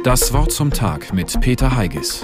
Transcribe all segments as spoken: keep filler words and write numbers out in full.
Das Wort zum Tag mit Peter Heigis.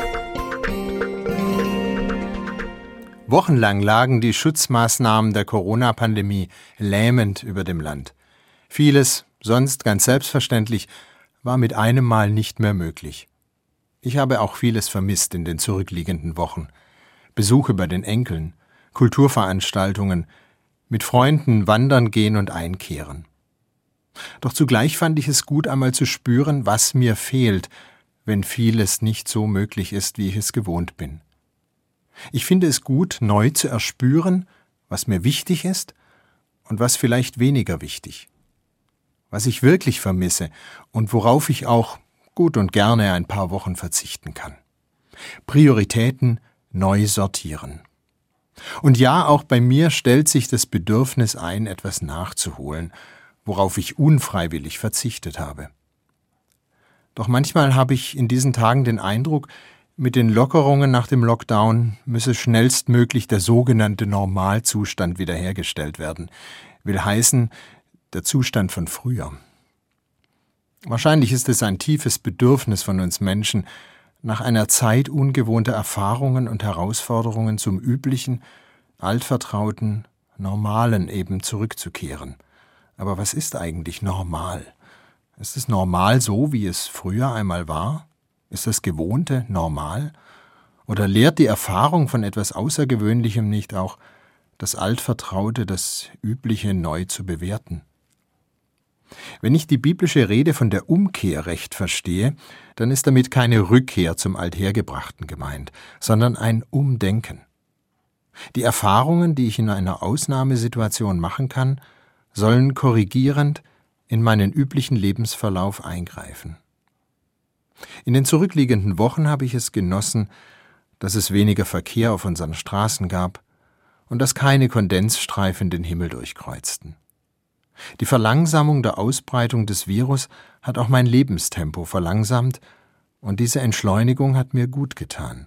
Wochenlang lagen die Schutzmaßnahmen der Corona-Pandemie lähmend über dem Land. Vieles, sonst ganz selbstverständlich, war mit einem Mal nicht mehr möglich. Ich habe auch vieles vermisst in den zurückliegenden Wochen. Besuche bei den Enkeln, Kulturveranstaltungen, mit Freunden wandern gehen und einkehren. Doch zugleich fand ich es gut, einmal zu spüren, was mir fehlt, wenn vieles nicht so möglich ist, wie ich es gewohnt bin. Ich finde es gut, neu zu erspüren, was mir wichtig ist und was vielleicht weniger wichtig. Was ich wirklich vermisse und worauf ich auch gut und gerne ein paar Wochen verzichten kann. Prioritäten neu sortieren. Und ja, auch bei mir stellt sich das Bedürfnis ein, etwas nachzuholen, worauf ich unfreiwillig verzichtet habe. Doch manchmal habe ich in diesen Tagen den Eindruck, mit den Lockerungen nach dem Lockdown müsse schnellstmöglich der sogenannte Normalzustand wiederhergestellt werden. Will heißen, der Zustand von früher. Wahrscheinlich ist es ein tiefes Bedürfnis von uns Menschen, nach einer Zeit ungewohnter Erfahrungen und Herausforderungen zum üblichen, altvertrauten, normalen eben zurückzukehren. Aber was ist eigentlich normal? Ist es normal so, wie es früher einmal war? Ist das Gewohnte normal? Oder lehrt die Erfahrung von etwas Außergewöhnlichem nicht auch, das Altvertraute, das Übliche neu zu bewerten? Wenn ich die biblische Rede von der Umkehr recht verstehe, dann ist damit keine Rückkehr zum Althergebrachten gemeint, sondern ein Umdenken. Die Erfahrungen, die ich in einer Ausnahmesituation machen kann, sollen korrigierend in meinen üblichen Lebensverlauf eingreifen. In den zurückliegenden Wochen habe ich es genossen, dass es weniger Verkehr auf unseren Straßen gab und dass keine Kondensstreifen den Himmel durchkreuzten. Die Verlangsamung der Ausbreitung des Virus hat auch mein Lebenstempo verlangsamt und diese Entschleunigung hat mir gut getan.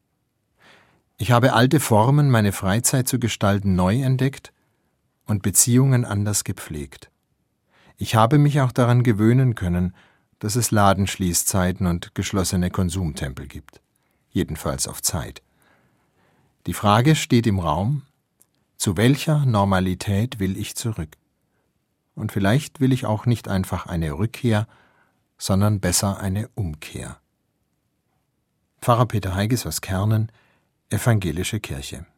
Ich habe alte Formen, meine Freizeit zu gestalten, neu entdeckt und Beziehungen anders gepflegt. Ich habe mich auch daran gewöhnen können, dass es Ladenschließzeiten und geschlossene Konsumtempel gibt. Jedenfalls auf Zeit. Die Frage steht im Raum: Zu welcher Normalität will ich zurück? Und vielleicht will ich auch nicht einfach eine Rückkehr, sondern besser eine Umkehr. Pfarrer Peter Heigis aus Kernen, Evangelische Kirche.